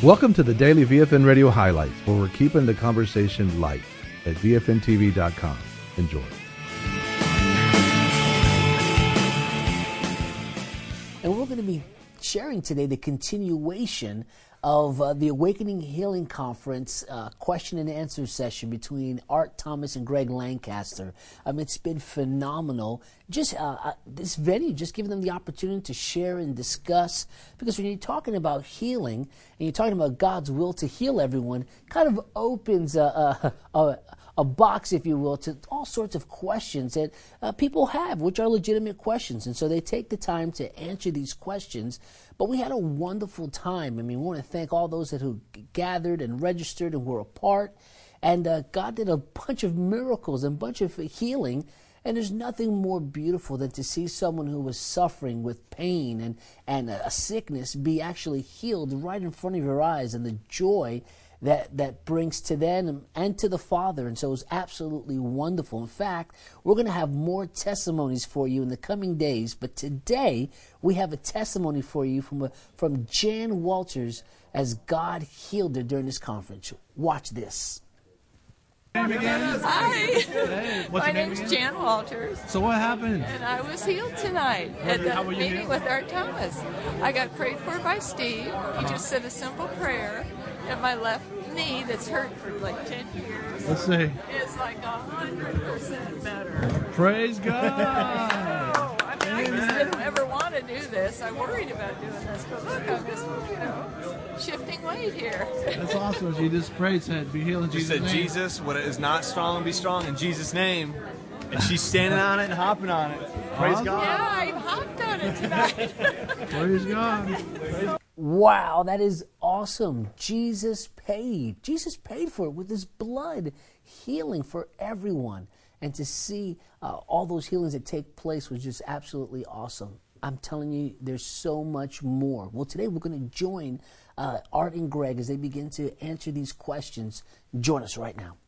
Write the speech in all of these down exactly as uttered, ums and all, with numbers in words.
Welcome to the Daily V F N Radio Highlights, where we're keeping the conversation light at V F N T V dot com. Enjoy. And we're going to be sharing today the continuation of uh, the Awakening Healing Conference uh, question and answer session between Art Thomas and Greg Lancaster. Um, it's been phenomenal. Just uh, uh, this venue, just giving them the opportunity to share and discuss. Because when you're talking about healing and you're talking about God's will to heal everyone, kind of opens a, a, a a box, if you will, to all sorts of questions that uh, people have, which are legitimate questions. And so they take the time to answer these questions. But we had a wonderful time. I mean, we want to thank all those that who gathered and registered and were a part. And uh, God did a bunch of miracles and a bunch of healing. And there's nothing more beautiful than to see someone who was suffering with pain and, and a sickness be actually healed right in front of your eyes, and the joy that that brings to them and to the Father. And so it was absolutely wonderful. In fact, we're going to have more testimonies for you in the coming days. But today, we have a testimony for you from, a, from Jan Walters as God healed her during this conference. Watch this. Hi, Hey, what's my your name name's again? Jan Walters, So what happened? and I was healed tonight at did- how the were you meeting healed? with Art Thomas. I got prayed for by Steve. He just said a simple prayer, and my left knee that's hurt for like ten years Let's see. is like a hundred percent better. Praise Oh, God. I mean, I just didn't ever want to do this. I worried about doing this, but look, I'm just, you know, shifting weight here. That's awesome. She just prayed, said, "Be healed in She Jesus' said, name." Jesus, what is not strong, be strong in Jesus' name. And she's standing on it and hopping on it. Praise Awesome. God. Yeah, I hopped on it tonight. Praise God. Wow, that is awesome. Jesus paid. Jesus paid for it with his blood, healing for everyone. And to see uh, all those healings that take place was just absolutely awesome. I'm telling you, there's so much more. Well, today we're going to join uh, Art and Greg as they begin to answer these questions. Join us right now.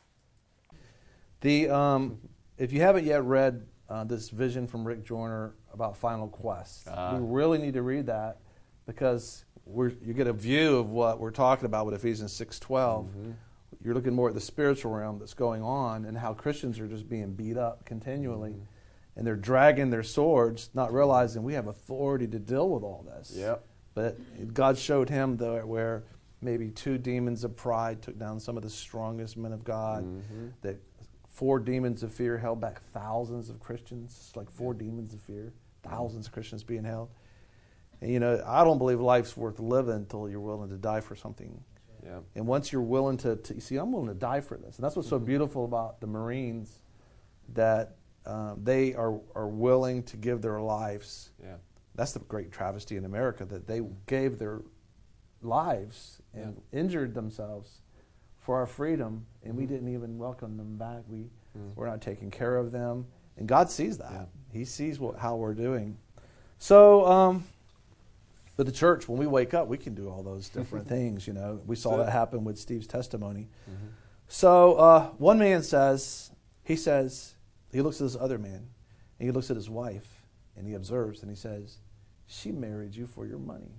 The um, if you haven't yet read uh, this vision from Rick Joyner about Final Quest, Uh. we really need to read that, because we're, you get a view of what we're talking about with Ephesians six twelve. Mm-hmm. You're looking more at the spiritual realm that's going on, and how Christians are just being beat up continually, Mm-hmm. and they're dragging their swords, not realizing we have authority to deal with all this. Yep. But God showed him the, where maybe two demons of pride took down some of the strongest men of God, Mm-hmm. that four demons of fear held back thousands of Christians. It's like four demons of fear, thousands of Christians being held. And, you know, I don't believe life's worth living until you're willing to die for something. Yep. And once you're willing to, to, see, I'm willing to die for this. And that's what's so beautiful about the Marines, that um, they are, are willing to give their lives. Yeah. That's the great travesty in America, that they gave their lives and injured themselves for our freedom, and we didn't even welcome them back. We, Mm. We're not taking care of them. And God sees that. Yeah. He sees what, how we're doing. So, um, but the church, when we wake up, we can do all those different things, you know. We saw Good. that happen with Steve's testimony. Mm-hmm. So uh, one man says, he says, he looks at this other man, and he looks at his wife, and he observes, and he says, she married you for your money.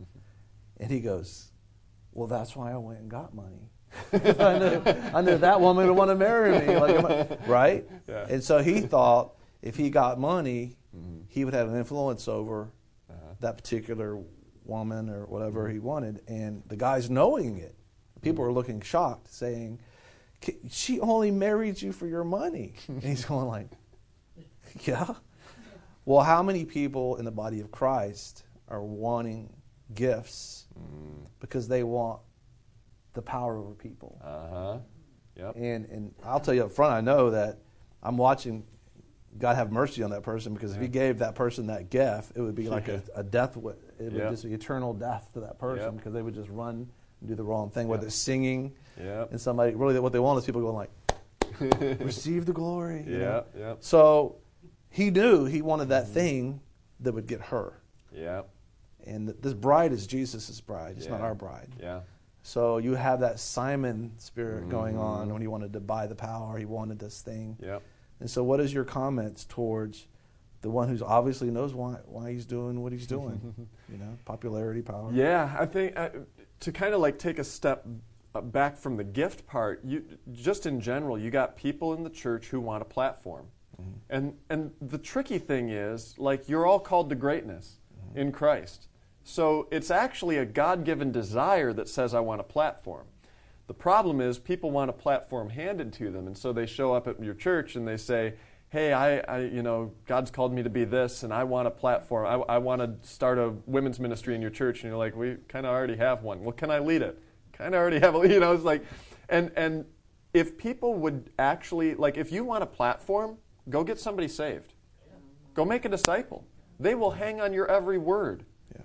And he goes, well, that's why I went and got money. I, knew, I knew that woman would want to marry me, like, am I- right? Yeah. And so he thought if he got money, Mm-hmm. he would have an influence over Uh-huh. that particular woman or whatever he wanted. And the guy's knowing it. People are looking shocked, saying, "K- she only married you for your money." And he's going like, yeah? Well, how many people in the body of Christ are wanting gifts Mm. because they want the power over people? Uh-huh. Yep. And and I'll tell you up front, I know that I'm watching God have mercy on that person, because if he gave that person that gift, it would be like a, a death. wi- It would Yeah. just be eternal death to that person, Yep. because they would just run and do the wrong thing, whether Yep. it's singing. Yep. And somebody, really what they want is people going like, receive the glory. you know? Yep. Yep. So he knew he wanted that thing that would get her. Yep. And th- this bride is Jesus' bride. It's not Yeah. our bride. Yeah. So you have that Simon spirit going on Mhm. when he wanted to buy the power. He wanted this thing. Yep. And so what is your comments towards the one who obviously knows why why he's doing what he's doing. You know, popularity, power. Yeah, I think uh, to kind of like take a step uh, back from the gift part, you just in general, you got people in the church who want a platform. Mm-hmm. And and the tricky thing is, like, you're all called to greatness mm-hmm. in Christ. So it's actually a God-given desire that says, I want a platform. The problem is people want a platform handed to them, and so they show up at your church and they say, hey, I, I you know, God's called me to be this, and I want a platform. I, I want to start a women's ministry in your church. And you're like, we kind of already have one. Well, can I lead it? Kind of already have a, you know, it's like, and and if people would actually, like, if you want a platform, go get somebody saved. Go make a disciple. They will hang on your every word.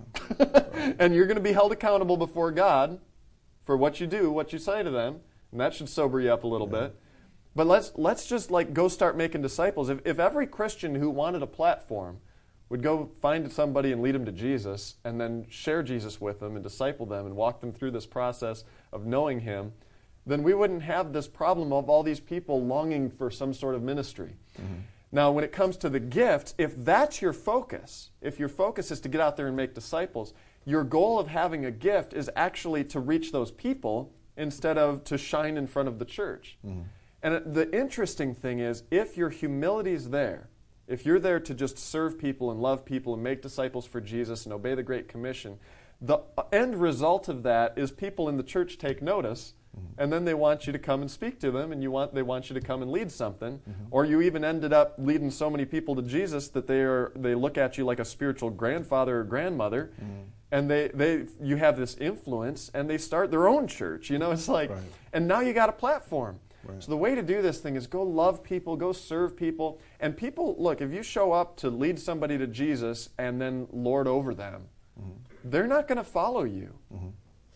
Yeah. And you're going to be held accountable before God for what you do, what you say to them, and that should sober you up a little yeah. bit. But let's let's just like go start making disciples. If if every Christian who wanted a platform would go find somebody and lead them to Jesus and then share Jesus with them and disciple them and walk them through this process of knowing Him, then we wouldn't have this problem of all these people longing for some sort of ministry. Mm-hmm. Now, when it comes to the gift, if that's your focus, if your focus is to get out there and make disciples, your goal of having a gift is actually to reach those people instead of to shine in front of the church. Mm-hmm. And the interesting thing is, if your humility is there, if you're there to just serve people and love people and make disciples for Jesus and obey the Great Commission, the end result of that is people in the church take notice, mm-hmm. and then they want you to come and speak to them, and you want they want you to come and lead something, mm-hmm. or you even ended up leading so many people to Jesus that they are they look at you like a spiritual grandfather or grandmother, mm-hmm. and they, they you have this influence, and they start their own church. You know, it's like, right. and now you got a platform. Right. So the way to do this thing is go love people, go serve people. And people, look, if you show up to lead somebody to Jesus and then lord over them, mm-hmm. they're not going to follow you. Mm-hmm.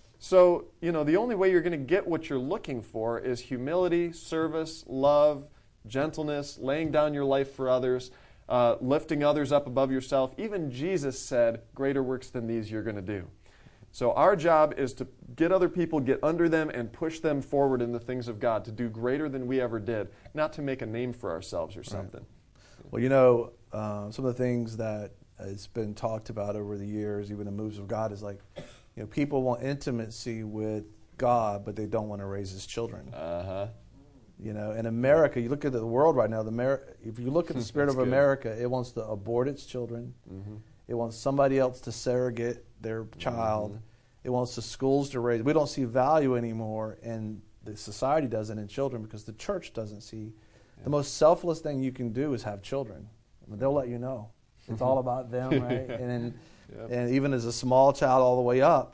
So, you know, the only way you're going to get what you're looking for is humility, service, love, gentleness, laying down your life for others, uh, lifting others up above yourself. Even Jesus said, greater works than these you're going to do. So our job is to get other people, get under them, and push them forward in the things of God, to do greater than we ever did, not to make a name for ourselves or something. Right. Well, you know, uh, some of the things that has been talked about over the years, even in moves of God, is like, you know, people want intimacy with God, but they don't want to raise His children. Uh-huh. You know, in America, you look at the world right now, the Amer- if you look at the spirit of good. America, it wants to abort its children. Mm-hmm. It wants somebody else to surrogate their child. Mm-hmm. It wants the schools to raise. We don't see value anymore, and the society doesn't in children because the church doesn't see. Yeah. The most selfless thing you can do is have children. I mean, they'll let you know. It's all about them, right? And yep. and even as a small child all the way up.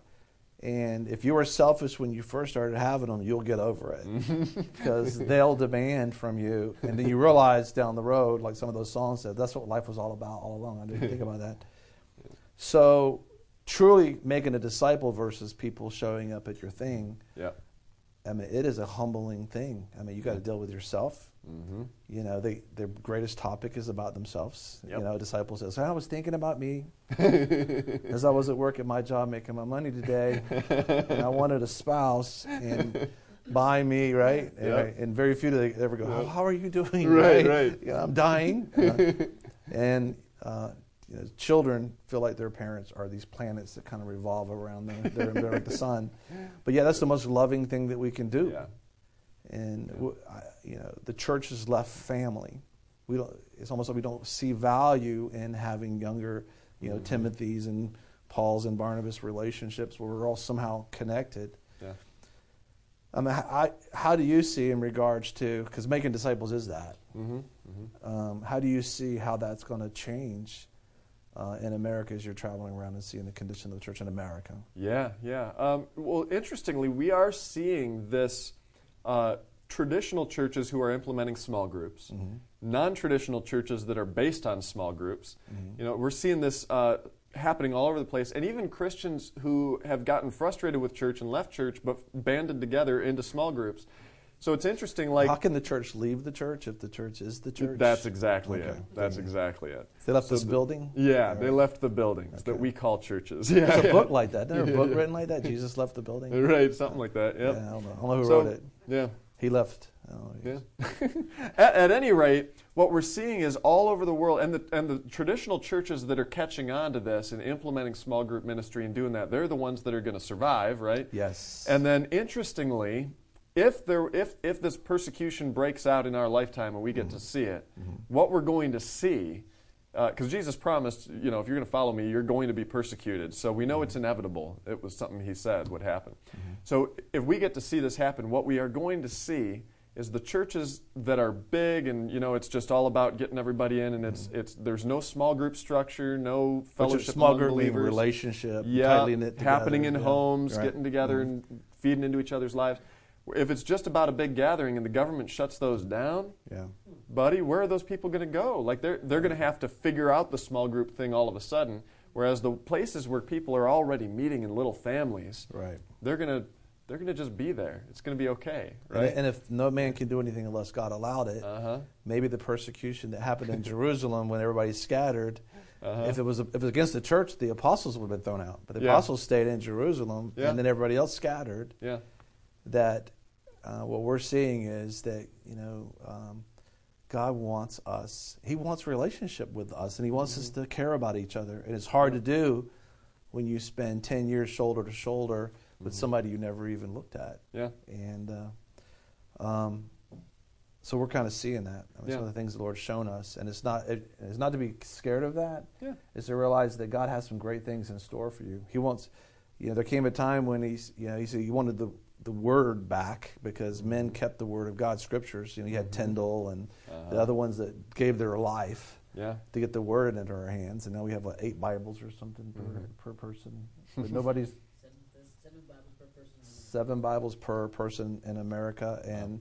And if you were selfish when you first started having them, you'll get over it because they'll demand from you. And then you realize down the road, like some of those songs said, that's what life was all about all along. I didn't think about that. So truly making a disciple versus people showing up at your thing, yeah. I mean, it is a humbling thing. I mean, you got to deal with yourself. Mm-hmm. You know, they, their greatest topic is about themselves. Yep. You know, a disciple says, I was thinking about me as I was at work at my job making my money today, and I wanted a spouse and buy me, right? And, yep. and very few do they ever go, how, how are you doing? Right, right. right. You know, I'm dying. Uh, and uh, you know, children feel like their parents are these planets that kind of revolve around them. They're, they're like the sun. But yeah, that's the most loving thing that we can do. Yeah. And yeah. you know, the church has left family. We don't. It's almost like we don't see value in having younger, you know, mm-hmm. Timothy's and Paul's and Barnabas relationships where we're all somehow connected. Yeah. I mean, I, how do you see in regards to, because making disciples is that. Mm-hmm. Mm-hmm. Um, how do you see how that's going to change uh, in America as you're traveling around and seeing the condition of the church in America? Yeah, yeah. Um, well, interestingly, we are seeing this. Uh, traditional churches who are implementing small groups, mm-hmm. non-traditional churches that are based on small groups. Mm-hmm. You know, we're seeing this uh, happening all over the place, and even Christians who have gotten frustrated with church and left church, but banded together into small groups. So it's interesting. Like, how can the church leave the church if the church is the church? That's exactly okay. it. That's yeah. exactly it. They left so this the, building. Yeah, right. They left the buildings okay. that we call churches. Yeah, there's a yeah. book like that. There's a book written like that. Jesus left the building. Right, something like that. Yep. Yeah, I don't know. I don't know who so, wrote it. Yeah. He left. Oh, Yeah. at, at any rate, what we're seeing is all over the world, and the and the traditional churches that are catching on to this and implementing small group ministry and doing that, they're the ones that are going to survive, right? Yes. And then, interestingly, if there if if this persecution breaks out in our lifetime and we get mm-hmm. to see it, mm-hmm. what we're going to see, because uh, Jesus promised, you know, if you're going to follow me, you're going to be persecuted. So we know mm-hmm. it's inevitable. It was something he said would happen. Mm-hmm. So if we get to see this happen, what we are going to see is the churches that are big and, you know, it's just all about getting everybody in, and it's it's there's no small group structure, no fellowship small among group believers. relationship, yeah, tightly knit together. Happening in yeah. homes, right. getting together mm-hmm. and feeding into each other's lives. If it's just about a big gathering and the government shuts those down, yeah. buddy, where are those people going to go? Like they're they're going to have to figure out the small group thing all of a sudden. Whereas the places where people are already meeting in little families, right. they're going to they're going to just be there. It's going to be okay, right? right? And if no man can do anything unless God allowed it, uh-huh. maybe the persecution that happened in Jerusalem when everybody scattered, uh-huh. if it was if it was against the church, the apostles would have been thrown out. But the yeah. apostles stayed in Jerusalem, yeah. and then everybody else scattered. Yeah. That uh, what we're seeing is that, you know, um, God wants us. He wants relationship with us, and He wants mm-hmm. us to care about each other. And it's hard to do when you spend ten years shoulder to shoulder with mm-hmm. somebody you never even looked at. Yeah. And uh, um, so we're kind of seeing that. I mean, yeah. Some of the things the Lord's shown us, and it's not it, it's not to be scared of that. Yeah. It's to realize that God has some great things in store for you. He wants, you know, there came a time when he's, you know, he said he wanted the the word back because men kept the word of God, scriptures. You know, you had Tyndale and uh-huh. the other ones that gave their life yeah. to get the word into our hands. And now we have like eight Bibles or something per, mm-hmm. per person. But nobody's seven, seven Bibles per person. Seven Bibles per person in America, and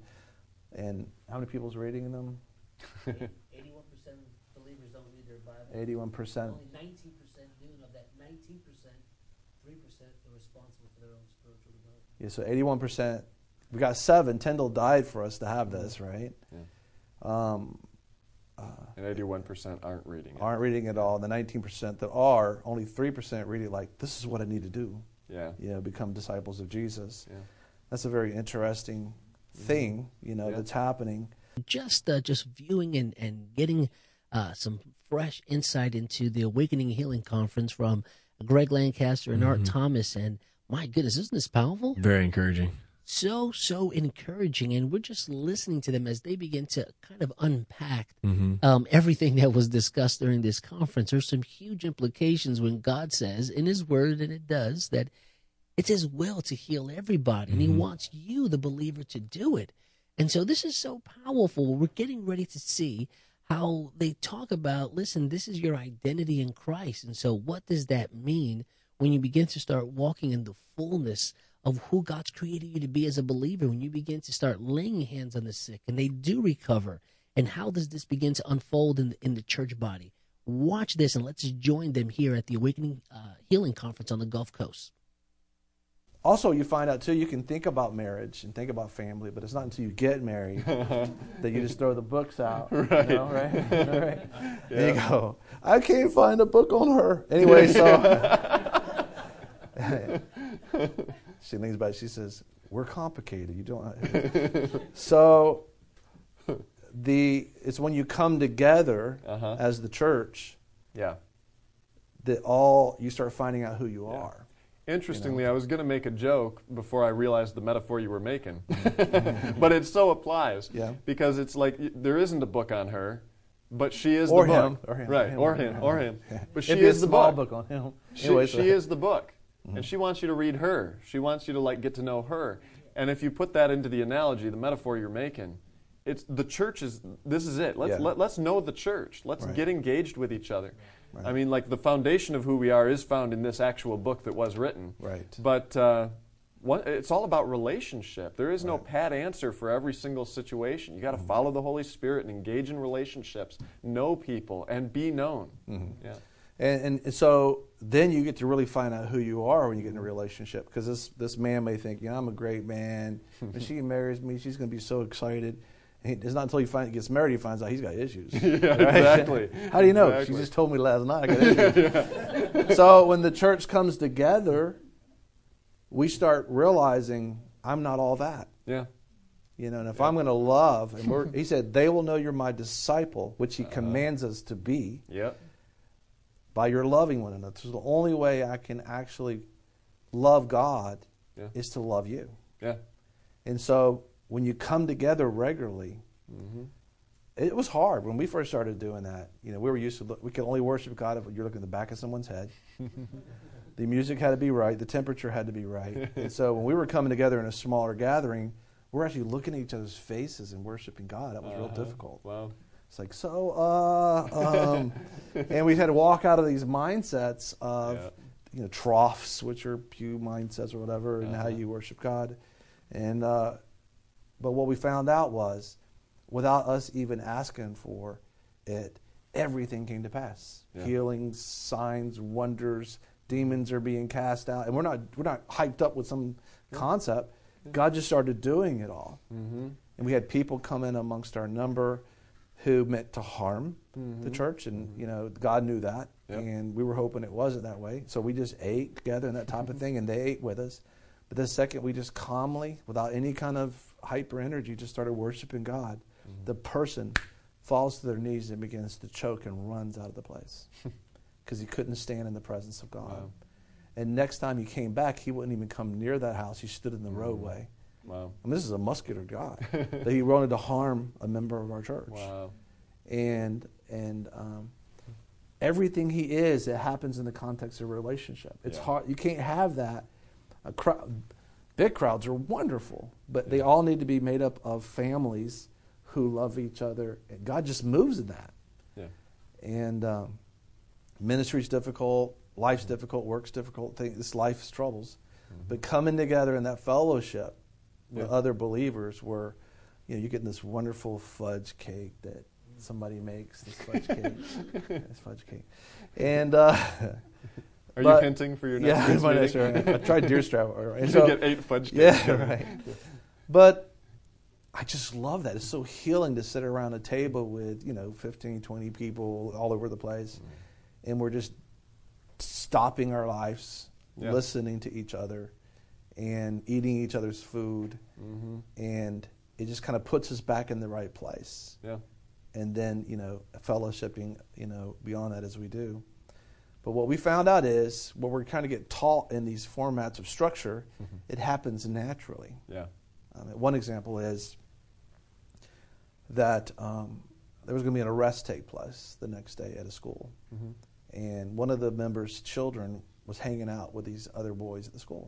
and how many people's reading them? Eighty-one percent of believers don't read their Bible. Eighty-one percent. Only nineteen percent do, and of that nineteen percent, three percent are responsible for their own spiritual development. Yeah, so eighty-one percent. We got seven. Tyndale died for us to have this, right? Yeah. Um, uh, and eighty-one percent aren't reading it. Aren't reading it all. The nineteen percent that are, only three percent read it like, this is what I need to do. Yeah. You know, become disciples of Jesus. Yeah. That's a very interesting thing, you know, yeah. that's happening. Just uh, just viewing and, and getting uh, some fresh insight into the Awakening Healing Conference from Greg Lancaster and mm-hmm. Art Thomas. And my goodness, isn't this powerful? Very encouraging. So, so encouraging. And we're just listening to them as they begin to kind of unpack mm-hmm. um, everything that was discussed during this conference. There's some huge implications when God says in His Word, and it does, that it's His will to heal everybody. Mm-hmm. And He wants you, the believer, to do it. And so this is so powerful. We're getting ready to see how they talk about, listen, this is your identity in Christ. And so what does that mean when you begin to start walking in the fullness of who God's created you to be as a believer, when you begin to start laying hands on the sick and they do recover? And how does this begin to unfold in the, in the church body? Watch this, and let's join them here at the Awakening uh, Healing Conference on the Gulf Coast. Also, you find out, too, you can think about marriage and think about family, but it's not until you get married that you just throw the books out. Right. You know, right? right? Yeah. And you go, I can't find a book on her. Anyway, so she thinks about it. She says, we're complicated. You don't. So the it's when you come together uh-huh. as the church yeah. that all you start finding out who you Yeah. are. Interestingly, You know? I was going to make a joke before I realized the metaphor you were making, but it so applies. Yeah. Because it's like y- there isn't a book on her, but she is Or the him. book. Or him. Right. Him. Or him. Or him. Yeah. But she It'd be is a the small book. book on him. She, Anyway, she so- is the book, Mm-hmm. and she wants you to read her. She wants you to like get to know her. And if you put that into the analogy, the metaphor you're making, it's the church is. This is it. Let's Yeah. let, let's know the church. Let's Right. get engaged with each other. Right. I mean, like the foundation of who we are is found in this actual book that was written. Right. But uh, one, it's all about relationship. There is no Right. pat answer for every single situation. You got to Mm-hmm. follow the Holy Spirit and engage in relationships, know people, and be known. Mm-hmm. Yeah. And, and so then you get to really find out who you are when you get in a relationship. Because this, this man may think, you know, I'm a great man. When she marries me, she's going to be so excited. And it's not until he find, gets married he finds out he's got issues. Yeah, right? exactly. How do you know? Exactly. She just told me last night I got issues. So when the church comes together, we start realizing I'm not all that. Yeah. You know, and if I'm going to love, and we're, he said, they will know you're my disciple, which he uh-huh. commands us to be, yep. by your loving one another. So the only way I can actually love God yeah. is to love you. Yeah. And so when you come together regularly, mm-hmm. it was hard when we first started doing that. You know, we were used to look, we could only worship God if you're looking at the back of someone's head. The music had to be right. The temperature had to be right. And so when we were coming together in a smaller gathering, we're actually looking at each other's faces and worshiping God. That was uh-huh. real difficult. Wow. It's like, so, uh, um, and we had to walk out of these mindsets of, yeah. you know, troughs, which are pew mindsets or whatever, and uh-huh. how you worship God. And, uh, but what we found out was, without us even asking for it, everything came to pass. Yeah. Healings, signs, wonders, demons are being cast out, and we're not we're not hyped up with some yeah. concept. Yeah. God just started doing it all, mm-hmm. and we had people come in amongst our number who meant to harm mm-hmm. the church, and mm-hmm. you know God knew that, yep. and we were hoping it wasn't that way. So we just ate together and that type of thing, and they ate with us. But the second we just calmly, without any kind of hyper energy, just started worshiping God, mm-hmm. the person falls to their knees and begins to choke and runs out of the place because he couldn't stand in the presence of God. Wow. And next time he came back, he wouldn't even come near that house. He stood in the mm-hmm. roadway. Wow. I mean, this is a muscular guy that he wanted to harm a member of our church. Wow. And and um, everything he is, it happens in the context of a relationship. It's yeah. hard. You can't have that. A crowd, big crowds are wonderful, but yeah. they all need to be made up of families who love each other. And God just moves in that. Yeah. And um, ministry's difficult, life's mm-hmm. difficult, work's difficult. Thing, this life's troubles. Mm-hmm. But coming together in that fellowship with yeah. other believers, where you know you're getting this wonderful fudge cake that somebody makes. This fudge cake, this fudge cake, and. Uh, Are but, you hinting for your next yeah, meeting? my next right. I tried deer strap. Right. You so, get eight fudge cakes. Yeah, right. But I just love that. It's so healing to sit around a table with, you know, fifteen, twenty people all over the place. Mm. And we're just stopping our lives, yeah. listening to each other, and eating each other's food. Mm-hmm. And it just kind of puts us back in the right place. Yeah. And then, you know, fellowshipping, you know, beyond that as we do. But what we found out is, what we're kind of get taught in these formats of structure, mm-hmm. it happens naturally. Yeah. Um, one example is that um, there was going to be an arrest take place the next day at a school. Mm-hmm. And one of the members' children was hanging out with these other boys at the school.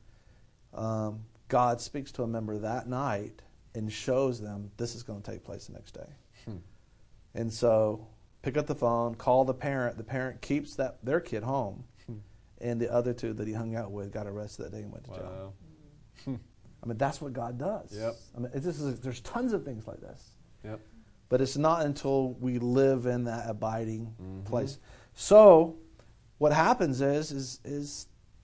Um, God speaks to a member that night and shows them this is going to take place the next day. Hmm. And so... pick up the phone, call the parent. The parent keeps that their kid home, hmm. and the other two that he hung out with got arrested that day and went to wow. jail. I mean, that's what God does. Yep. I mean, it's, this is, there's tons of things like this. Yep. But it's not until we live in that abiding mm-hmm. place. So, what happens is, is, is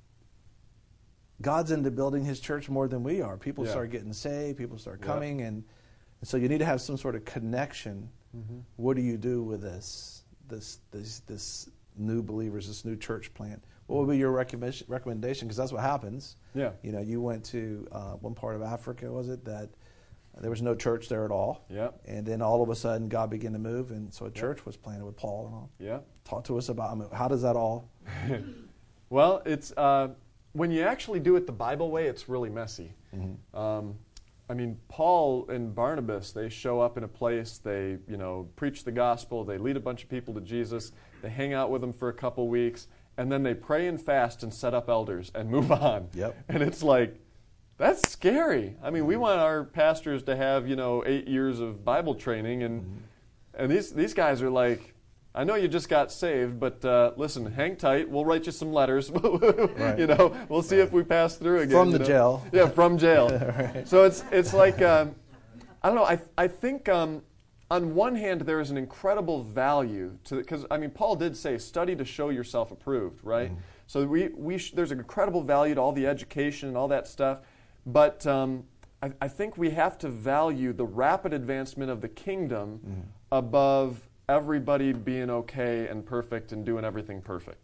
God's into building His church more than we are. People yeah. start getting saved. People start coming, yep. and, and so you need to have some sort of connection. Mm-hmm. What do you do with this, this, this, this new believers, this new church plant? What would be your recommendation? Recommendation, because that's what happens. Yeah. You know, you went to uh, one part of Africa, was it, that there was no church there at all. Yeah. And then all of a sudden, God began to move, and so a church yep. was planted with Paul and all. Yeah. Talk to us about, I mean, how does that all? Well, it's uh, when you actually do it the Bible way, it's really messy. Mm-hmm. Um, I mean, Paul and Barnabas, they show up in a place, they, you know, preach the gospel, they lead a bunch of people to Jesus, they hang out with them for a couple weeks, and then they pray and fast and set up elders and move on. Yep. And it's like, that's scary. I mean, mm-hmm. we want our pastors to have, you know, eight years of Bible training, and mm-hmm. and these these guys are like, I know you just got saved, but uh, listen, hang tight. We'll write you some letters. right. You know, we'll see right. if we pass through again. From the you know? jail. Yeah, from jail. right. So it's it's like um, I don't know. I I think um, on one hand there is an incredible value to because I mean Paul did say study to show yourself approved, right? Mm. So we we sh- there's an incredible value to all the education and all that stuff, but um, I, I think we have to value the rapid advancement of the kingdom mm. above everybody being okay and perfect and doing everything perfect.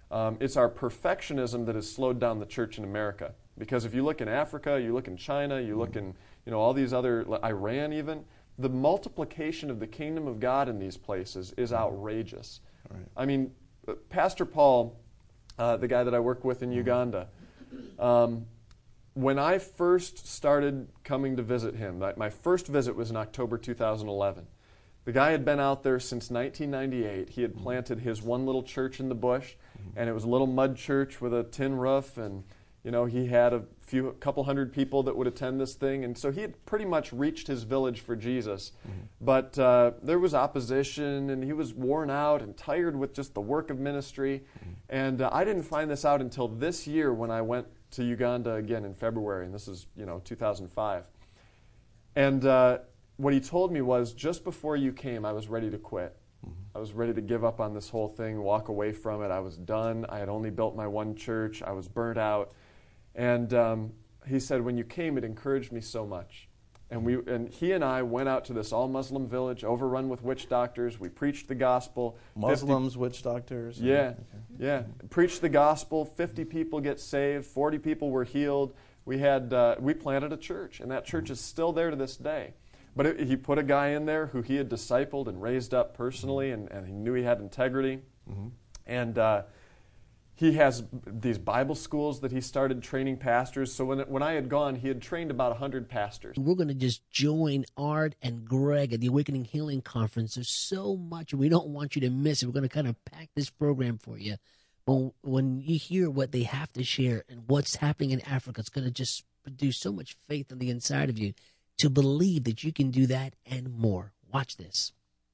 Um, it's our perfectionism that has slowed down the church in America. Because if you look in Africa, you look in China, you look in you know all these other, like Iran even, the multiplication of the kingdom of God in these places is outrageous. Right. I mean, uh, Pastor Paul, uh, the guy that I work with in Uganda, um, when I first started coming to visit him, my, my first visit was in October two thousand eleven. The guy had been out there since nineteen ninety-eight. He had planted his one little church in the bush, and it was a little mud church with a tin roof, and you know he had a few, a couple hundred people that would attend this thing, and so he had pretty much reached his village for Jesus. Mm-hmm. But uh, there was opposition, and he was worn out and tired with just the work of ministry. Mm-hmm. And uh, I didn't find this out until this year when I went to Uganda again in February, and this is you know two thousand five. And uh, what he told me was, just before you came, I was ready to quit. Mm-hmm. I was ready to give up on this whole thing, walk away from it. I was done. I had only built my one church. I was burnt out. And um, he said, when you came, it encouraged me so much. And we and he and I went out to this all-Muslim village, overrun with witch doctors. We preached the gospel. Muslims, fifty, witch doctors? Yeah, okay. yeah. Preached the gospel. fifty people get saved. forty people were healed. We had uh, we planted a church, and that church is still there to this day. But it, he put a guy in there who he had discipled and raised up personally, and, and he knew he had integrity. Mm-hmm. And uh, he has these Bible schools that he started training pastors. So when when I had gone, he had trained about one hundred pastors. We're going to just join Art and Greg at the Awakening Healing Conference. There's so much we don't want you to miss it. We're going to kind of pack this program for you. But when you hear what they have to share and what's happening in Africa, it's going to just produce so much faith on the inside of you to believe that you can do that and more. Watch this.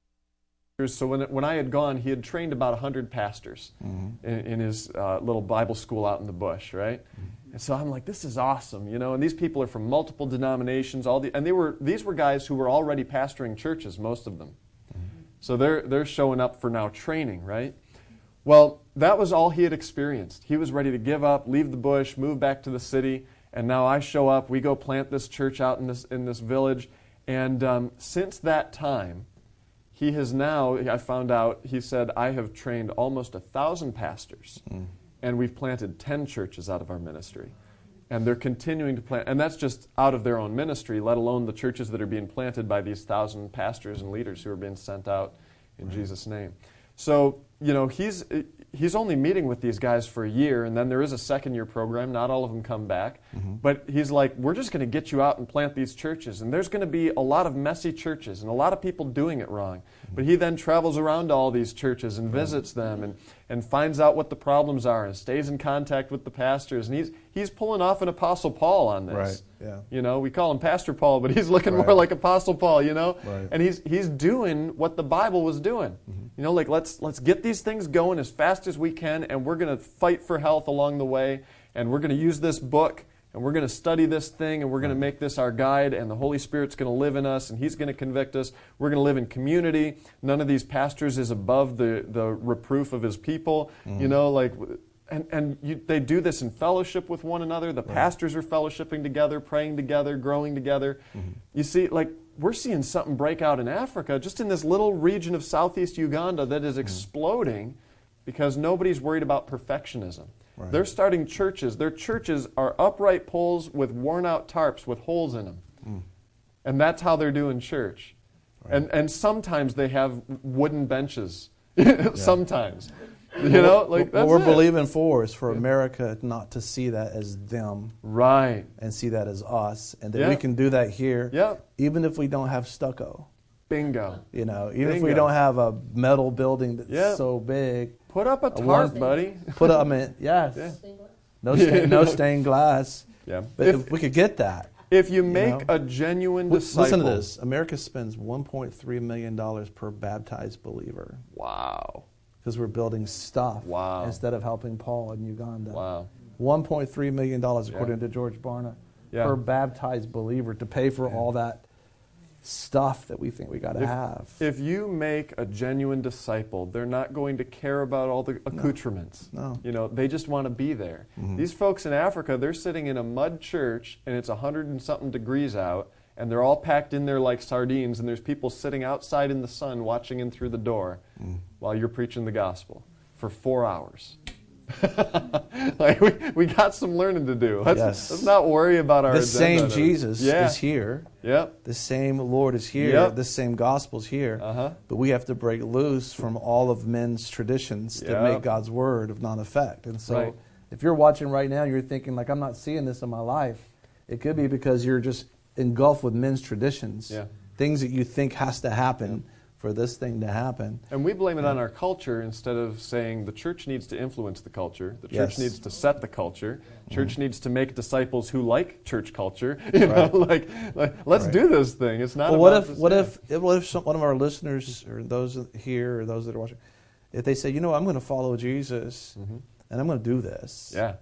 So when when I had gone, he had trained about one hundred pastors mm-hmm. in, in his uh, little Bible school out in the bush, right? Mm-hmm. And so I'm like, this is awesome, you know. And these people are from multiple denominations, all the, and they were these were guys who were already pastoring churches, most of them. Mm-hmm. So they're they're showing up for now training, right? Well, that was all he had experienced. He was ready to give up, leave the bush, move back to the city, and now I show up. We go plant this church out in this in this village, and um, since that time, he has now, I found out, he said, I have trained almost a thousand pastors, mm. and we've planted ten churches out of our ministry. And they're continuing to plant, and that's just out of their own ministry, let alone the churches that are being planted by these thousand pastors and leaders who are being sent out in right. Jesus' name. So, you know, he's he's only meeting with these guys for a year, and then there is a second-year program. Not all of them come back. Mm-hmm. But he's like, we're just going to get you out and plant these churches. And there's going to be a lot of messy churches and a lot of people doing it wrong. Mm-hmm. But he then travels around to all these churches and visits them and, and finds out what the problems are and stays in contact with the pastors. And he's he's pulling off an Apostle Paul on this. Right. Yeah. You know, we call him Pastor Paul, but he's looking right. more like Apostle Paul, you know? Right. And he's he's doing what the Bible was doing. Mm-hmm. You know, like let's let's get these things going as fast as we can, and we're going to fight for health along the way, and we're going to use this book, and we're going to study this thing, and we're going to make this our guide, and the Holy Spirit's going to live in us, and He's going to convict us. We're going to live in community. None of these pastors is above the, the reproof of his people. Mm-hmm. You know, like... And, and you, they do this in fellowship with one another. The right. pastors are fellowshipping together, praying together, growing together. Mm-hmm. You see, like, we're seeing something break out in Africa, just in this little region of southeast Uganda that is mm-hmm. exploding because nobody's worried about perfectionism. Right. They're starting churches. Their churches are upright poles with worn-out tarps with holes in them. Mm. And that's how they're doing church. Right. And, and sometimes they have wooden benches. Sometimes. You know, like that's what we're it. believing for is for yeah. America not to see that as them, right, and see that as us, and that yeah. we can do that here, yeah. even if we don't have stucco. Bingo. You know, even Bingo. if we don't have a metal building that's yeah. so big. Put up a tarp, buddy. Put up, I mean, yes. Yeah. No, sta- no stained glass. Yeah. But if, if we could get that. If you make you know? a genuine disciple. Listen to this. America spends one point three million dollars per baptized believer. Wow. Because we're building stuff wow. instead of helping Paul in Uganda. Wow. one point three million dollars, according yeah. to George Barna, yeah. per baptized believer to pay for yeah. all that stuff that we think we got to have. If you make a genuine disciple, they're not going to care about all the accoutrements. No. no. You know, they just want to be there. Mm-hmm. These folks in Africa, they're sitting in a mud church, and it's a hundred and something degrees out, and they're all packed in there like sardines, and there's people sitting outside in the sun watching in through the door mm. while you're preaching the gospel for four hours. Like we, we got some learning to do. Let's, Yes. let's not worry about our The agenda. same Jesus Yeah. is here. Yep. The same Lord is here. Yep. The same gospel's here. Uh-huh. But we have to break loose from all of men's traditions that Yep. make God's word of non-effect. And so Right. if you're watching right now, you're thinking, like, I'm not seeing this in my life. It could be because you're just engulfed with men's traditions. Yeah. Things that you think has to happen for this thing to happen. And we blame it on our culture instead of saying the church needs to influence the culture. The church Yes. needs to set the culture. Church needs to make disciples who like church culture. You know, like, like let's Right. do this thing. It's not. Well, what about if this- what yeah. if what if some, one of our listeners or those here or those that are watching, if they say, you know, I'm going to follow Jesus and I'm going to do this, Yeah.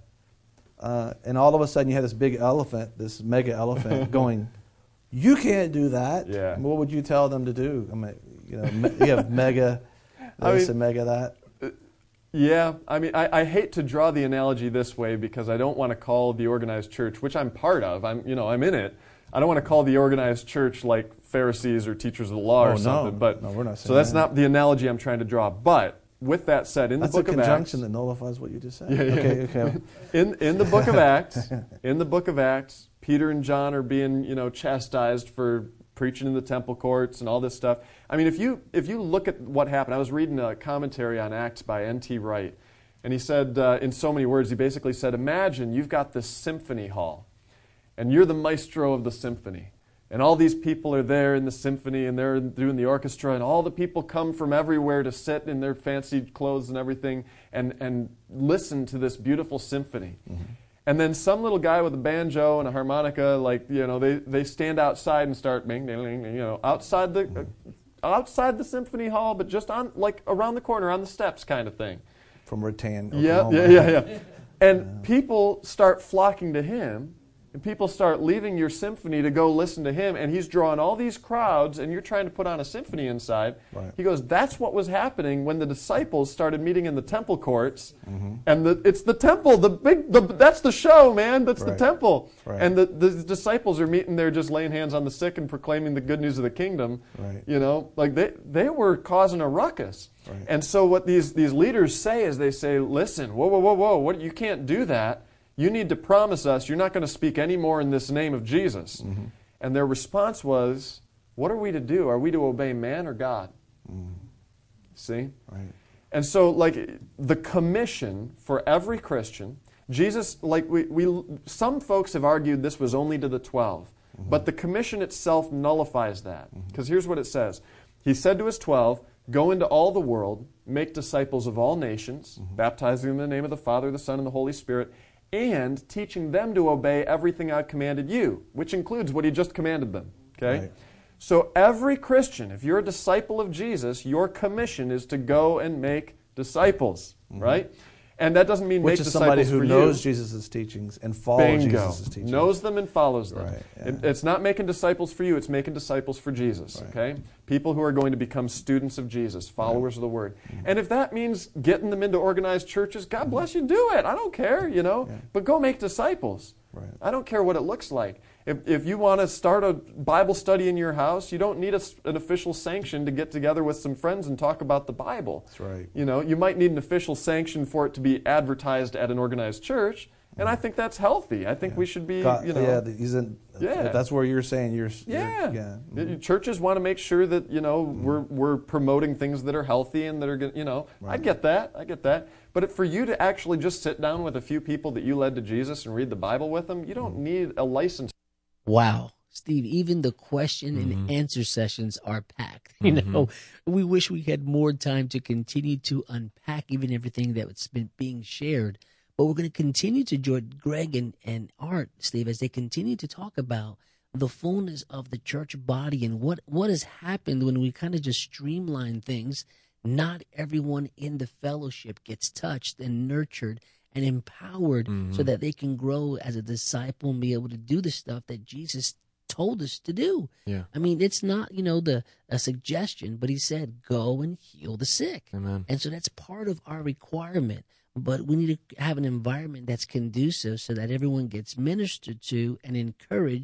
uh, and all of a sudden you have this big elephant, this mega elephant, going, you can't do that. Yeah. What would you tell them to do? I mean, you know, me, you have mega I this mean- and mega that. Yeah, I mean, I, I hate to draw the analogy this way because I don't want to call the organized church, which I'm part of. I'm, you know, I'm in it. I don't want to call the organized church like Pharisees or teachers of the law Oh, or no. something. But No, we're not so saying that's that. not the analogy I'm trying to draw. But with that said, in That's the a book of Acts, conjunction that nullifies what you just said. Yeah, yeah. Okay, okay. in in the book of Acts, in the book of Acts, Peter and John are being, you know, chastised for preaching in the temple courts and all this stuff. I mean, if you if you look at what happened, I was reading a commentary on Acts by N T Wright, and he said, uh, in so many words, he basically said, imagine you've got this symphony hall, and you're the maestro of the symphony. And all these people are there in the symphony, and they're doing the orchestra, and all the people come from everywhere to sit in their fancy clothes and everything and, and listen to this beautiful symphony. Mm-hmm. And then some little guy with a banjo and a harmonica, like, you know, they, they stand outside and start, bing, ding, ding, you know, outside the uh, outside the symphony hall, but just on, like, around the corner, on the steps kind of thing. From Rattan, Yeah, Oklahoma. yeah, yeah, yeah. And people start flocking to him, and people start leaving your symphony to go listen to him, and he's drawing all these crowds, and you're trying to put on a symphony inside. Right. He goes, that's what was happening when the disciples started meeting in the temple courts, and the, it's the temple, the big, the, that's the show, man, that's Right. the temple. Right. And the, the disciples are meeting there just laying hands on the sick and proclaiming the good news of the kingdom. Right. You know, like they, they were causing a ruckus. Right. And so what these, these leaders say is they say, listen, whoa, whoa, whoa, whoa, what, you can't do that. You need to promise us you're not going to speak any more in this name of Jesus. Mm-hmm. And their response was, what are we to do? Are we to obey man or God? Mm. See? Right. And so, like, the commission for every Christian, Jesus, like, we, we some folks have argued this was only to the twelve. Mm-hmm. But the commission itself nullifies that. Because mm-hmm. here's what it says. He said to his twelve, go into all the world, make disciples of all nations, mm-hmm. baptizing them in the name of the Father, the Son, and the Holy Spirit, and teaching them to obey everything I've commanded you, which includes what he just commanded them. Okay? Right. So every Christian, if you're a disciple of Jesus, your commission is to go and make disciples, mm-hmm. right? And that doesn't mean Which make is disciples somebody who for knows you. Jesus' teachings and follows Bingo. Jesus' teachings. Knows them and follows them. Right, yeah. It, it's not making disciples for you, it's making disciples for Jesus, Right. okay? People who are going to become students of Jesus, followers right. of the Word. Mm-hmm. And if that means getting them into organized churches, God mm-hmm. bless you, do it. I don't care, you know? Yeah. But go make disciples. Right. I don't care what it looks like. If, if you want to start a Bible study in your house, you don't need a, an official sanction to get together with some friends and talk about the Bible. That's right. You know, you might need an official sanction for it to be advertised at an organized church, and I think that's healthy. I think Yeah. we should be, God, you know. yeah, the- he's in, Yeah. that's where you're saying you're. Yeah. You're, yeah. Mm-hmm. Churches want to make sure that, you know, mm-hmm. we're we're promoting things that are healthy and that are good, you know. Right. I get that. I get that. But if for you to actually just sit down with a few people that you led to Jesus and read the Bible with them, you don't mm-hmm. need a license. Wow. Steve, even the question Mm-hmm. and answer sessions are packed. You Mm-hmm. know, we wish we had more time to continue to unpack even everything that's been being shared. But we're going to continue to join Greg and, and Art, Steve, as they continue to talk about the fullness of the church body and what, what has happened when we kind of just streamline things. Not everyone in the fellowship gets touched and nurtured and empowered Mm-hmm. so that they can grow as a disciple and be able to do the stuff that Jesus told us to do. Yeah. I mean, it's not, you know, the a suggestion, but he said, go and heal the sick. Amen. And so that's part of our requirement. But we need to have an environment that's conducive so that everyone gets ministered to and encouraged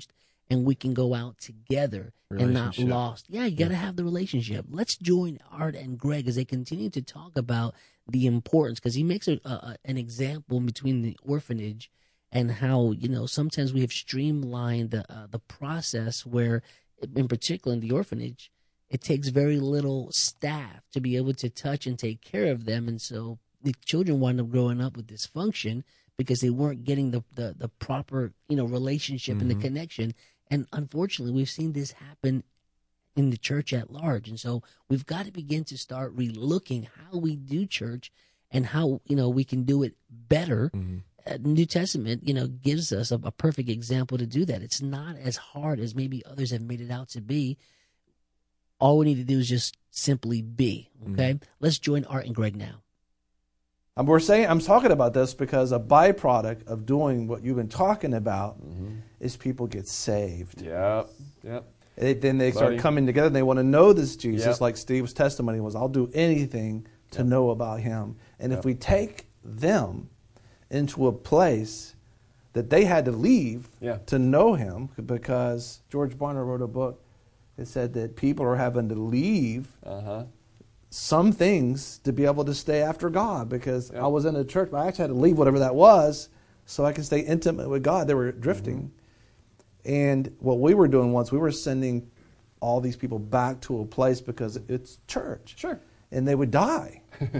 and we can go out together and not Relationship. lost. Yeah, you got to have the relationship. Let's join Art and Greg as they continue to talk about the importance, because he makes a, a, an example between the orphanage and how, you know, sometimes we have streamlined the uh, the process where, in particular in the orphanage, it takes very little staff to be able to touch and take care of them. And so the children wind up growing up with dysfunction because they weren't getting the, the, the proper, you know, relationship Mm-hmm. and the connection. And unfortunately, we've seen this happen in the church at large. And so we've got to begin to start relooking how we do church and how, you know, we can do it better. Mm-hmm. Uh, New Testament, you know, gives us a, a perfect example to do that. It's not as hard as maybe others have made it out to be. All we need to do is just simply be, okay? Mm-hmm. Let's join Art and Greg now. Um, we're saying I'm talking about this because a byproduct of doing what you've been talking about Mm-hmm. is people get saved. Yep. Yep. They, then they start Buddy. coming together and they want to know this Jesus, Yep. like Steve's testimony was, I'll do anything to Yep. know about him. And Yep. if we take them into a place that they had to leave Yeah. to know him, because George Barna wrote a book that said that people are having to leave Uh-huh. some things to be able to stay after God, because Yep. I was in a church, but I actually had to leave whatever that was so I could stay intimate with God. They were drifting. Mm-hmm. And what we were doing once, we were sending all these people back to a place because it's church. Sure. And they would die.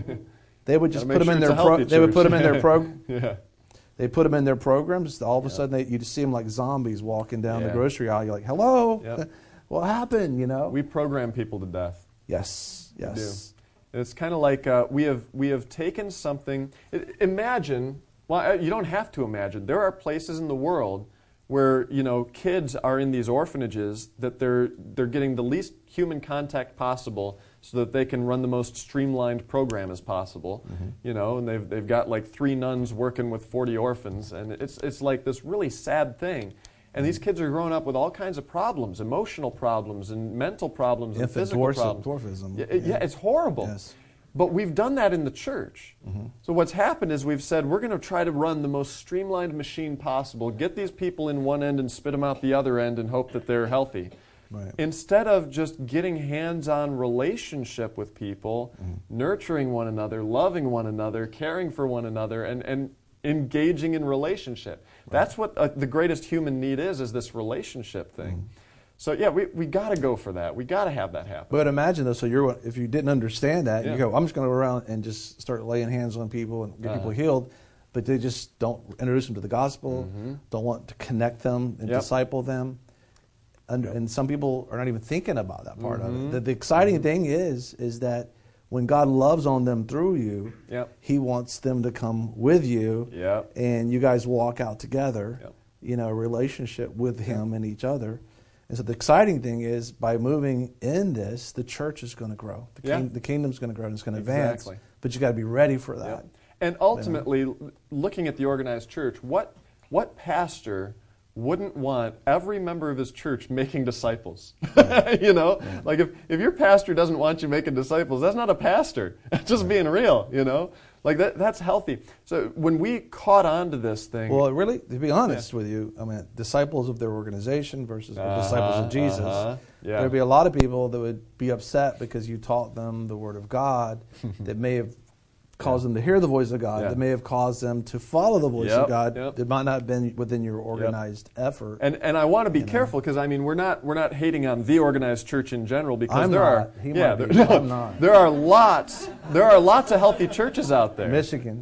They would just Gotta put make them in sure their it's a pro- healthy they would put church. them in their pro- Yeah. they put them in their programs. All of a Yeah. sudden, they, you just see them like zombies walking down the Yeah. grocery aisle. You're like, hello, Yep. what happened? You know? We program people to death. yes, We yes. do. It's kind of like uh, we have we have taken something. I- Imagine, well, uh, you don't have to imagine. There are places in the world where, you know, kids are in these orphanages that they're they're getting the least human contact possible so that they can run the most streamlined program as possible. Mm-hmm. You know, and they've they've got like three nuns working with forty orphans, and it's it's like this really sad thing. And these kids are growing up with all kinds of problems, emotional problems and mental problems and Infant physical dwarf- problems. dwarfism. Yeah, it- yeah, Yeah. it's horrible. Yes. But we've done that in the church. Mm-hmm. So what's happened is we've said we're going to try to run the most streamlined machine possible, get these people in one end and spit them out the other end and hope that they're healthy. Right. Instead of just getting hands-on relationship with people, Mm-hmm. nurturing one another, loving one another, caring for one another, and, and engaging in relationship. That's what uh, the greatest human need is, is this relationship thing. Mm-hmm. So yeah, we, we got to go for that. We got to have that happen. But imagine though, so you're if you didn't understand that, Yeah. you go, I'm just going to go around and just start laying hands on people and get people Uh-huh. healed, but they just don't introduce them to the gospel, Mm-hmm. don't want to connect them and Yep. disciple them. And, and some people are not even thinking about that part of Mm-hmm. it. The, the exciting thing is, is that when God loves on them through you, Yep. He wants them to come with you, Yep. and you guys walk out together, Yep. you know, a relationship with Him and each other. And so the exciting thing is, by moving in this, the church is going to grow. The, Yeah. king, the kingdom's going to grow and it's going to advance. Exactly. But you got to be ready for that. Yep. And ultimately, l- looking at the organized church, what what pastor wouldn't want every member of his church making disciples? you know, like if, if your pastor doesn't want you making disciples, that's not a pastor. Just being real, you know, like that that's healthy. So when we caught on to this thing, Well, really, to be honest with you, I mean, disciples of their organization versus Uh-huh, disciples of Jesus. uh-huh, yeah. There'd be a lot of people that would be upset because you taught them the Word of God that may have caused them to hear the voice of God, Yeah. that may have caused them to follow the voice Yep, of God. yep. That might not have been within your organized effort. And and I want to be careful because I mean we're not we're not hating on the organized church in general because I'm there not. are He yeah might there, be. I'm not. there are lots there are lots of healthy churches out there. Michigan.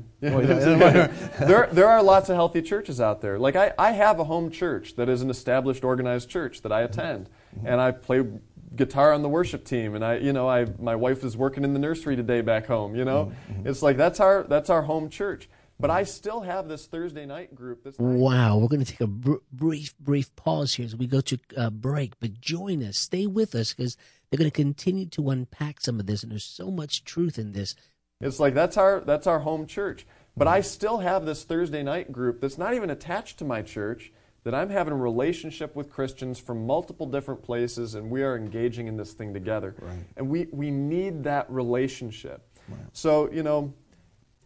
there there are lots of healthy churches out there. Like I, I have a home church that is an established organized church that I attend, and I play guitar on the worship team, and I you know I my wife is working in the nursery today back home. You know, it's like that's our that's our home church. But I still have this Thursday night group. That's not Wow, we're going to take a br- brief, brief pause here as we go to uh, break. But join us, stay with us, because they're going to continue to unpack some of this, and there's so much truth in this. It's like that's our that's our home church. But I still have this Thursday night group that's not even attached to my church, that I'm having a relationship with Christians from multiple different places, and we are engaging in this thing together. Right. And we, we need that relationship. So, you know,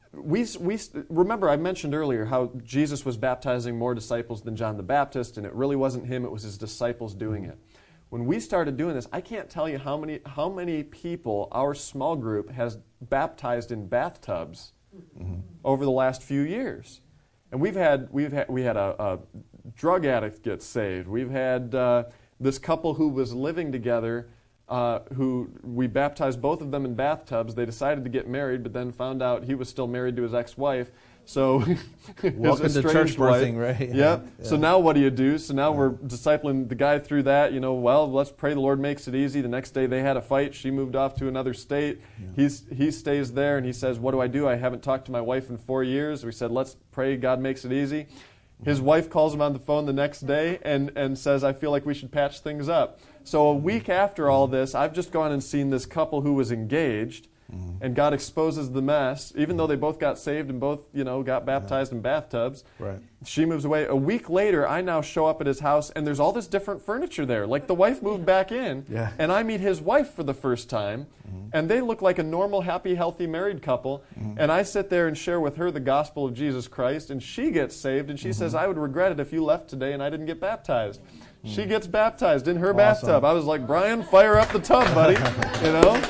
we, we remember I mentioned earlier how Jesus was baptizing more disciples than John the Baptist, and it really wasn't him, it was his disciples doing it. When we started doing this, I can't tell you how many how many people our small group has baptized in bathtubs mm-hmm. over the last few years. And we've had we've had we had a, a drug addict get saved. We've had uh, this couple who was living together, uh, who we baptized both of them in bathtubs. They decided to get married, but then found out he was still married to his ex-wife. So, welcome to church birthing, right? Yeah. Yeah. So now what do you do? So now yeah. we're discipling the guy through that. You know, well, let's pray the Lord makes it easy. The next day they had a fight. She moved off to another state. Yeah. He's he stays there and he says, "What do I do? I haven't talked to my wife in four years." We said, "Let's pray God makes it easy." His wife calls him on the phone the next day and, and says, "I feel like we should patch things up." So a week after all this, I've just gone and seen this couple who was engaged. Mm-hmm. And God exposes the mess, even though they both got saved and both, you know, got baptized yeah. in bathtubs. Right. She moves away. A week later, I now show up at his house, and there's all this different furniture there. Like the wife moved back in, yeah. and I meet his wife for the first time, mm-hmm. and they look like a normal, happy, healthy married couple. Mm-hmm. And I sit there and share with her the gospel of Jesus Christ, and she gets saved, and she mm-hmm. says, "I would regret it if you left today and I didn't get baptized." Mm-hmm. She gets baptized in her awesome. bathtub. I was like, "Brian, fire up the tub, buddy," you know.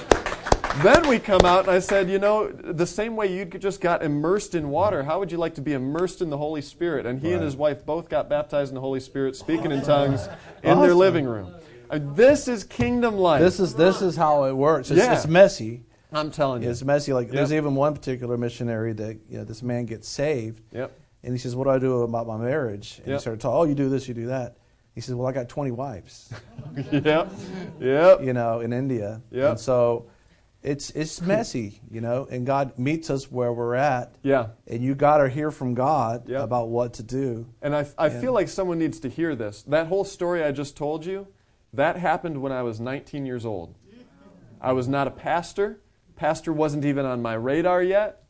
Then we come out and I said, you know, the same way you just got immersed in water, how would you like to be immersed in the Holy Spirit? And he right. and his wife both got baptized in the Holy Spirit, speaking in tongues in awesome. their living room. And this is kingdom life. This is this is how it works. It's, yeah. it's messy. I'm telling you. It's messy. Like yep. there's even one particular missionary that, you know, this man gets saved. Yep. And he says, "What do I do about my marriage?" And yep. he started talking, "Oh, you do this, you do that." He says, "Well, I got twenty wives." Yep. Yep. You know, in India. Yep. And so It's it's messy, you know, and God meets us where we're at. Yeah. And you got to hear from God yep. about what to do. And I, I and feel like someone needs to hear this. That whole story I just told you, that happened when I was nineteen years old. I was not a pastor. Pastor wasn't even on my radar yet.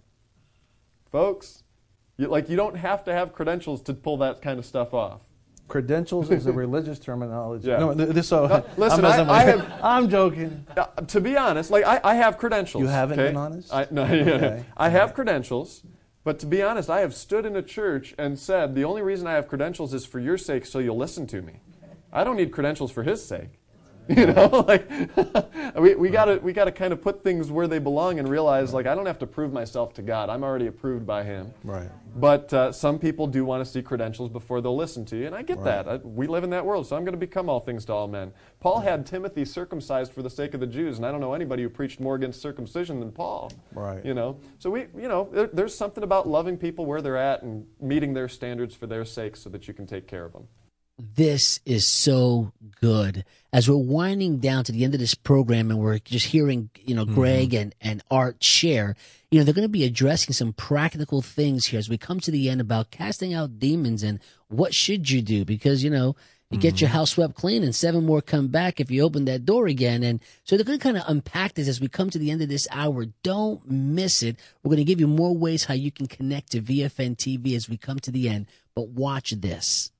Folks, you, like you don't have to have credentials to pull that kind of stuff off. Credentials is a religious terminology. Yeah. No, this, so no, listen, I'm, I, I have, I'm joking. Uh, to be honest, like I, I have credentials. You haven't okay? been honest? I, no, okay. I have credentials, but to be honest, I have stood in a church and said, the only reason I have credentials is for your sake, so you'll listen to me. I don't need credentials for his sake. You know, like we we gotta we gotta kind of put things where they belong and realize, like, I don't have to prove myself to God. I'm already approved by Him. Right. But uh, some people do want to see credentials before they'll listen to you, and I get right. that. I, we live in that world, so I'm going to become all things to all men. Paul had Timothy circumcised for the sake of the Jews, and I don't know anybody who preached more against circumcision than Paul. Right. You know, so we, you know, there, there's something about loving people where they're at and meeting their standards for their sake, so that you can take care of them. This is so good. As we're winding down to the end of this program and we're just hearing, you know, Greg mm-hmm. and, and Art share, you know, they're going to be addressing some practical things here as we come to the end about casting out demons and what should you do? Because, you know, you mm-hmm. get your house swept clean and seven more come back if you open that door again. And so they're going to kind of unpack this as we come to the end of this hour. Don't miss it. We're going to give you more ways how you can connect to V F N T V as we come to the end. But watch this.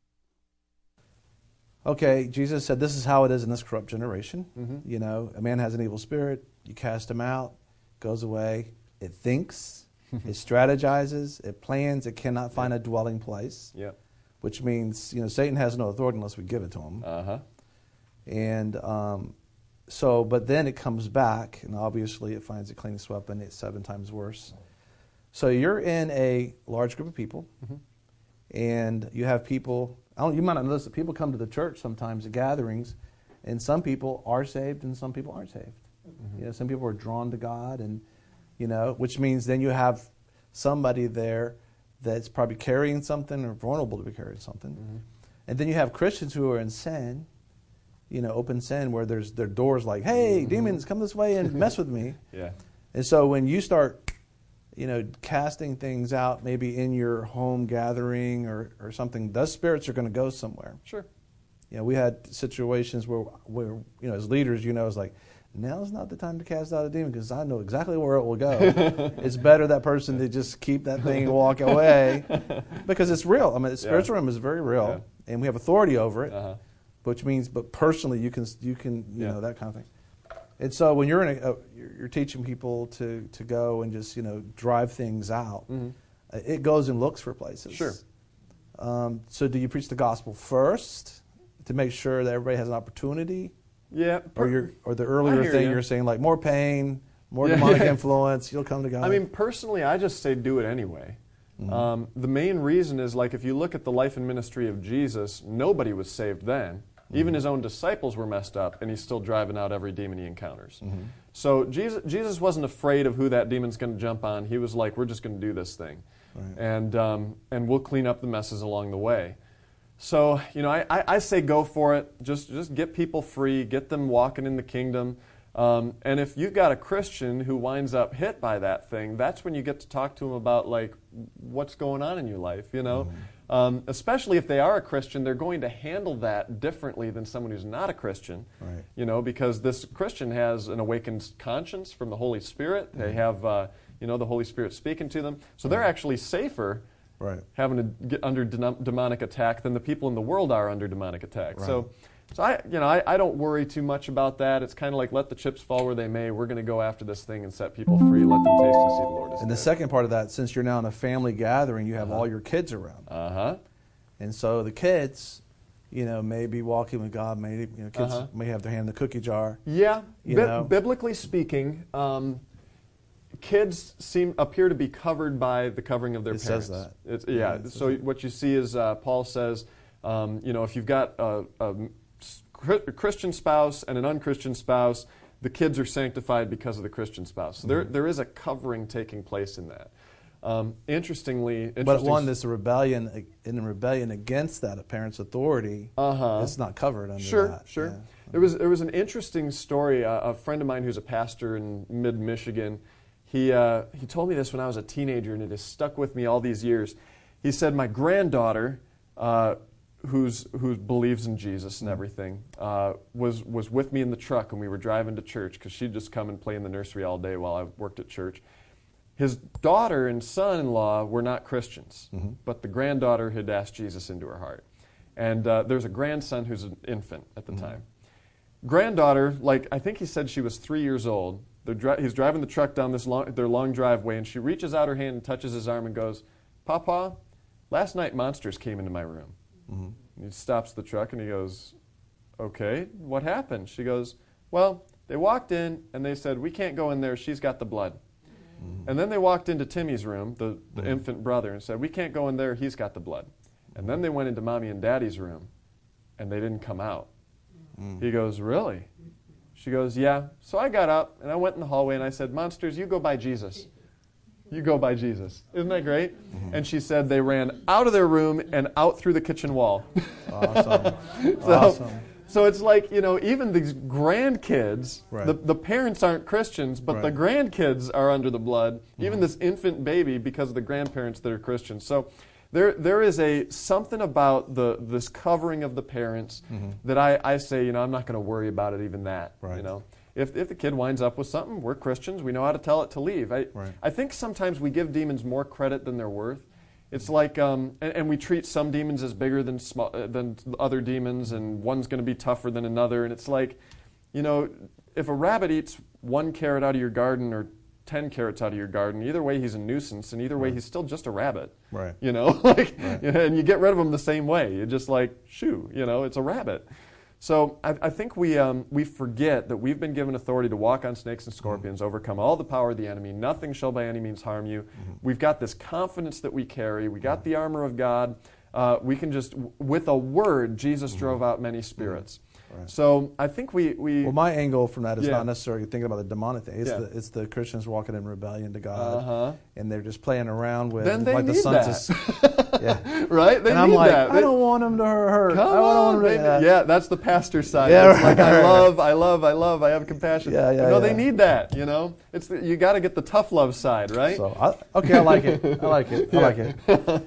Okay, Jesus said, this is how it is in this corrupt generation. Mm-hmm. You know, a man has an evil spirit, you cast him out, goes away, it thinks, it strategizes, it plans, it cannot find a dwelling place. Yep. Which means, you know, Satan has no authority unless we give it to him. Uh-huh. And um, so, but then it comes back, and obviously it finds it clean and swept, and it's seven times worse. So you're in a large group of people, mm-hmm. and you have people... I don't, you might not notice that people come to the church sometimes at gatherings, and some people are saved and some people aren't saved. Mm-hmm. You know, some people are drawn to God, and you know, which means then you have somebody there that's probably carrying something or vulnerable to be carrying something, mm-hmm. and then you have Christians who are in sin, you know, open sin where there's their doors like, hey, mm-hmm. demons, come this way and mess with me. Yeah. And so when you start, you know, casting things out maybe in your home gathering or, or something, those spirits are going to go somewhere. Sure. You know, we had situations where, where, you know, as leaders, you know, it's like, now's not the time to cast out a demon because I know exactly where it will go. It's better that person to just keep that thing and walk away because it's real. I mean, the spiritual yeah. realm is very real, yeah. and we have authority over it, uh-huh. which means, but personally, you can, you can, you yeah. know, that kind of thing. And so when you're in a, a you're you're teaching people to, to go and just, you know, drive things out, Mhm. uh, it goes and looks for places. Sure. Um, so do you preach the gospel first to make sure that everybody has an opportunity? Yeah. Or per- you're, or the I earlier hear thing you. you're saying, like, more pain, more Yeah. demonic influence, you'll come to God. I mean, personally, I just say do it anyway. Mhm. Um, the main reason is, like, if you look at the life and ministry of Jesus, nobody was saved then. Even his own disciples were messed up, and he's still driving out every demon he encounters. Mhm. So Jesus, Jesus wasn't afraid of who that demon's going to jump on. He was like, we're just going to do this thing. Right. And, um, and we'll clean up the messes along the way. So, you know, I, I, I say go for it. Just, just get people free, get them walking in the kingdom. Um, and if you've got a Christian who winds up hit by that thing, that's when you get to talk to them about, like, what's going on in your life, you know? Mm-hmm. Um, especially if they are a Christian, they're going to handle that differently than someone who's not a Christian. Right. You know, because this Christian has an awakened conscience from the Holy Spirit. They have, uh, you know, the Holy Spirit speaking to them. So they're actually safer Right. having to get under de- demonic attack than the people in the world are under demonic attack. Right. So, so I, you know, I, I don't worry too much about that. It's kind of like let the chips fall where they may. We're going to go after this thing and set people free. Let them taste and see the Lord is And the good. second part of that, since you're now in a family gathering, you have Uh-huh. all your kids around. Uh-huh. And so the kids, you know, may be walking with God. May, you know, kids Uh-huh. may have their hand in the cookie jar. Yeah, You bi- know? biblically speaking, um, kids seem appear to be covered by the covering of their It parents. says that. It's, yeah. Yeah, it says so that. what you see is uh, Paul says, um, you know, if you've got a, a Christian spouse and an unchristian spouse, the kids are sanctified because of the Christian spouse. So there, Mm-hmm. there is a covering taking place in that. Um, interestingly, But interesting one that's a rebellion, in a rebellion against that parent's authority, Uh-huh. it's not covered under Sure, that. sure. Yeah. There was there was an interesting story. Uh, a friend of mine who's a pastor in mid Michigan, he uh, he told me this when I was a teenager, and it has stuck with me all these years. He said, my granddaughter, uh, who's who believes in Jesus and everything, uh, was was with me in the truck, and we were driving to church because she'd just come and play in the nursery all day while I worked at church. His daughter and son-in-law were not Christians, Mm-hmm. but the granddaughter had asked Jesus into her heart. And uh, there's a grandson who's an infant at the Mm-hmm. time. Granddaughter, like, I think he said she was three years old. They're dri- he's driving the truck down this long, their long driveway, and she reaches out her hand and touches his arm and goes, Papa, last night monsters came into my room. Mm-hmm. And he stops the truck and he goes, okay, what happened? She goes, well, they walked in and they said, we can't go in there, she's got the blood. Mm-hmm. And then they walked into Timmy's room, the, the infant brother, and said, we can't go in there, he's got the blood. And then they went into Mommy and Daddy's room, and they didn't come out. Mm. He goes, really? She goes, yeah. So I got up, and I went in the hallway, and I said, monsters, you go by Jesus. You go by Jesus. Isn't that great? Mm-hmm. And she said they ran out of their room and out through the kitchen wall. Awesome. So, Awesome. so it's like, you know, even these grandkids, Right. the, the parents aren't Christians, but the Right. grandkids are under the blood. Even this infant baby because of the grandparents that are Christians. So there there is a something about the this covering of the parents that I, I say, you know, I'm not going to worry about it, even that. Right. You know, if if the kid winds up with something, we're Christians. We know how to tell it to leave. I Right. I think sometimes we give demons more credit than they're worth. It's like, um, and, and we treat some demons as bigger than small, uh, than other demons, and one's going to be tougher than another. And it's like, you know, if a rabbit eats one carrot out of your garden or ten carrots out of your garden, either way he's a nuisance, and either way he's still just a rabbit. Right. You know, like, Right. you know, and you get rid of him the same way. You're just like, shoo, you know, it's a rabbit. So I, I think we um, we forget that we've been given authority to walk on snakes and scorpions, overcome all the power of the enemy. Nothing shall by any means harm you. Mm-hmm. We've got this confidence that we carry. We got the armor of God. Uh, we can just, w- with a word, Jesus drove out many spirits. Right. So I think we... we Well, my angle from that is Yeah. not necessarily thinking about the demonic thing. It's, Yeah. the, it's the Christians walking in rebellion to God, Uh-huh. and they're just playing around with Then they like the need sons. that. Of, yeah. Right? They and I'm need like, that. I They- don't want them to hurt. Come I don't on, want them to, baby. Yeah, that's the pastor side. Yeah, it's like, I right. love, I love, I love, I have compassion. Yeah, yeah, But no, they yeah. need that, you know? It's the, you got to get the tough love side, right? So, I, okay, I like it. I like it. I like it.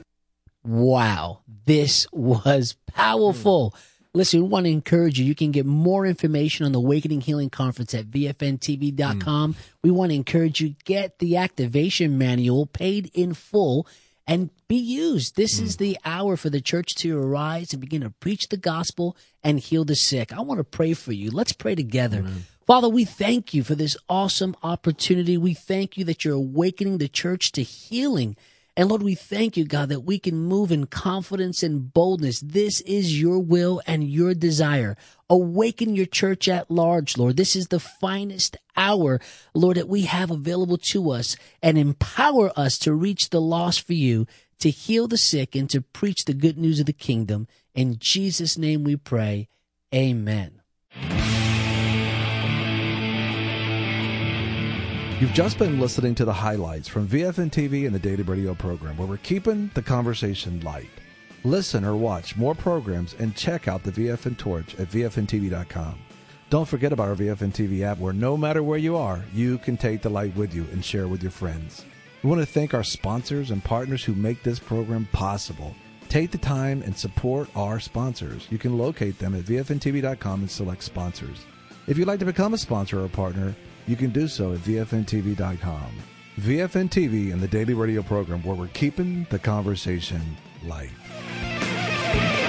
Wow, this was powerful. Listen, we want to encourage you. You can get more information on the Awakening Healing Conference at V F N T V dot com. We want to encourage you, get the activation manual paid in full and be used. This is the hour for the church to arise and begin to preach the gospel and heal the sick. I want to pray for you. Let's pray together. Father, we thank you for this awesome opportunity. We thank you that you're awakening the church to healing. And Lord, we thank you, God, that we can move in confidence and boldness. This is your will and your desire. Awaken your church at large, Lord. This is the finest hour, Lord, that we have available to us, and empower us to reach the lost for you, to heal the sick, and to preach the good news of the kingdom. In Jesus' name we pray. Amen. You've just been listening to the highlights from V F N T V and the Daily Radio program, where we're keeping the conversation light. Listen or watch more programs and check out the V F N Torch at V F N T V dot com. Don't forget about our V F N T V app, where no matter where you are, you can take the light with you and share with your friends. We want to thank our sponsors and partners who make this program possible. Take the time and support our sponsors. You can locate them at V F N T V dot com and select sponsors. If you'd like to become a sponsor or a partner, you can do so at V F N T V dot com. V F N T V and the Daily Radio program, where we're keeping the conversation light.